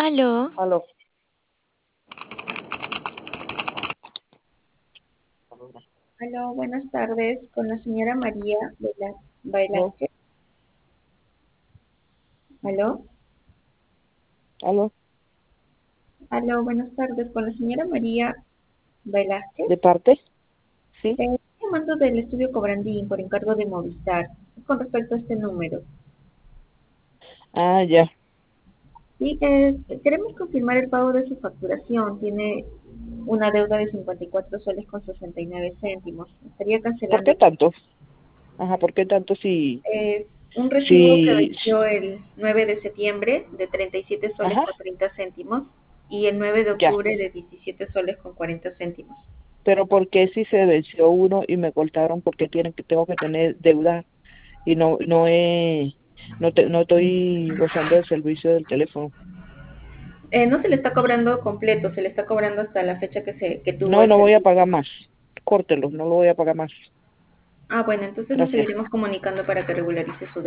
Aló, Aló. Aló, buenas tardes, con la señora María Aló. Velázquez. Aló, Aló. aló, buenas tardes, con la señora María Velázquez. ¿De parte? Sí. Estoy llamando del estudio Cobrandín por encargo de Movistar con respecto a este número. Ah, ya. Sí, queremos confirmar el pago de su facturación. Tiene una deuda de 54 soles con 69 céntimos. Estaría ¿Por cancelando qué tanto? Ajá, ¿por qué tanto si, un recibo que si, venció el 9 de septiembre de 37 soles ajá, con 30 céntimos y el 9 de ya. octubre de 17 soles con 40 céntimos. Pero ¿por qué si se venció uno y me cortaron porque tengo que tener deuda y no estoy gozando del servicio del teléfono? No se le está cobrando completo, se le está cobrando hasta la fecha que tuvo No, el no voy a servicio. pagar más. Córtelo, no lo voy a pagar más. Ah, bueno, entonces nos Gracias. seguiremos comunicando para que regularice su deuda.